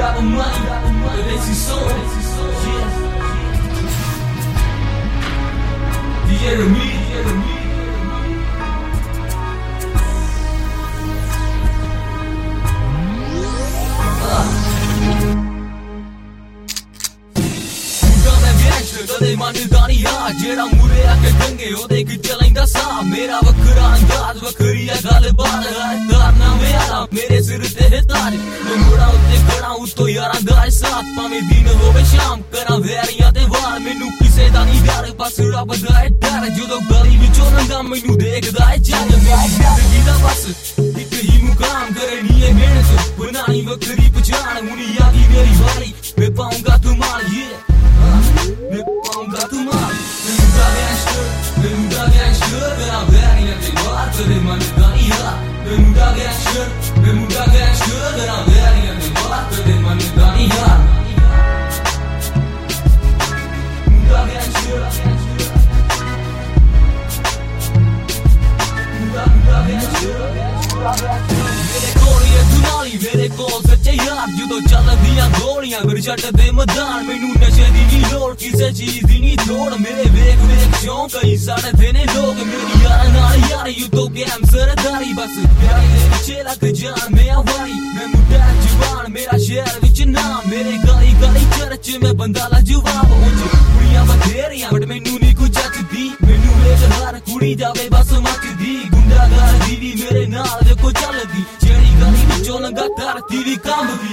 Rapper money, but they see soul. Yeah. DJ Remy. कदे मनदा नहीं आ जेड़ा मूरे आके गंगे ओदे गिट्टे लैंदा सा मेरा वखरा अंदाज वखरी है गलबात है करना मेरा मेरे सिर ते है ताज मैं मुड़ा उत्ते खड़ा उतो यारां दा साथ भावें दिन होवे शाम करा वैरियां ते वार मैनू किसे दा नहीं डर बस रब दा है डर जदों गली विचों लंघा मैनू देखदा है जग मेरी जिंदगी दा बस इक ही मुकाम करनी है मेहनत बनानी वखरी पहचान हुनी आगी मेरी बारी मैं पाऊंगा तुम्हार ये मैं पाऊंगा तुम्हार मैं मुदा गैंगस्टर तेरा वैरियां ते वार तेरे मन दा नहीं आ मैं मुदा गैंगस्टर तेरा वैरियां ते वार तेरे मन दा नहीं आ मुदा गैंगस्टर मेरे कोल ये दुनाली मेरे कोल सच्चे यार जदों चलदियां गोलियां फिर छड्डदे मैदान मैनू नशे दी नहीं लोड़ किसे चीज दी नहीं थोड़ मेरे वेख शौक कई सड़दे ने लोग मेरी यारां नाल यारी उतो गैम सरदारी बस प्यारी दे पिछे लग जान मैं आवारी मैं मुंडा जवान मेरा शहर विच नाम मेरे गली गली चर्च में बंदा लाजवाब उंज कुड़ियां बथेरियां बट मैनू नहीं कुछ जचदी मैनू वेख हर कुड़ी जावे बस मचदी गुंडागर्दी दी मेरे नाल देखो चलदी जेड़ी गली विचों लंघा धरती दी कंबदी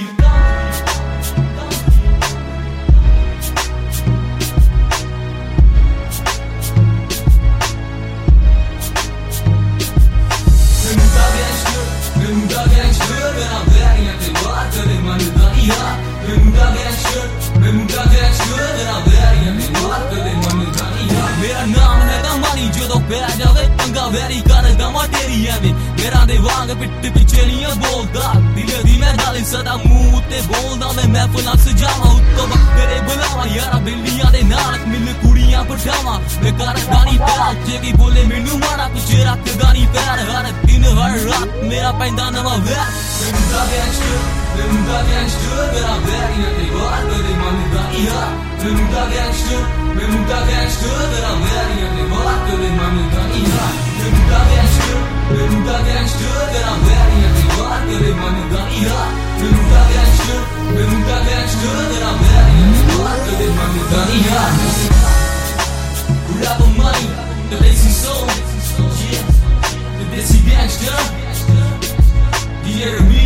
मेरा नाम है दमानी जदों पै जावे पंगा वैरी करदा माटेरी एवें मेरा दे वांग पिट पिछे नहीं बोलदा दिल दी मैं गल सदा मुंह उत्ते बोलदा मैं महफिलां सजावां उत्तो बकरे बुलावां यारा बिल्लियां दे नाल मिल कुड़ियां पठावां मैं करदा नहीं प्यार जे की बोले मैनू माड़ा पिछे रखदा नहीं पैर हर दिन हर रात मेरा पैंदा नवां वैर मैं मुदा गैंगस्टर तेरा वैरियां ते वार तेरे मन दा नहीं आ मैं मुदा गैंगस्टर तेरा वैरियां ते वार तेरे मन दा नहीं आ मैं मुदा गैंगस्टर तेरा वैरियां ते वार तेरे मन दा नहीं आ मैं मुदा गैंगस्टर तेरा वैरियां ते वार तेरे मन दा नहीं आ Rapper money, the lazy soul, yeah, the desi gangster, DJ Remy,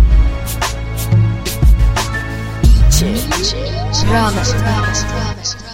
Ramas.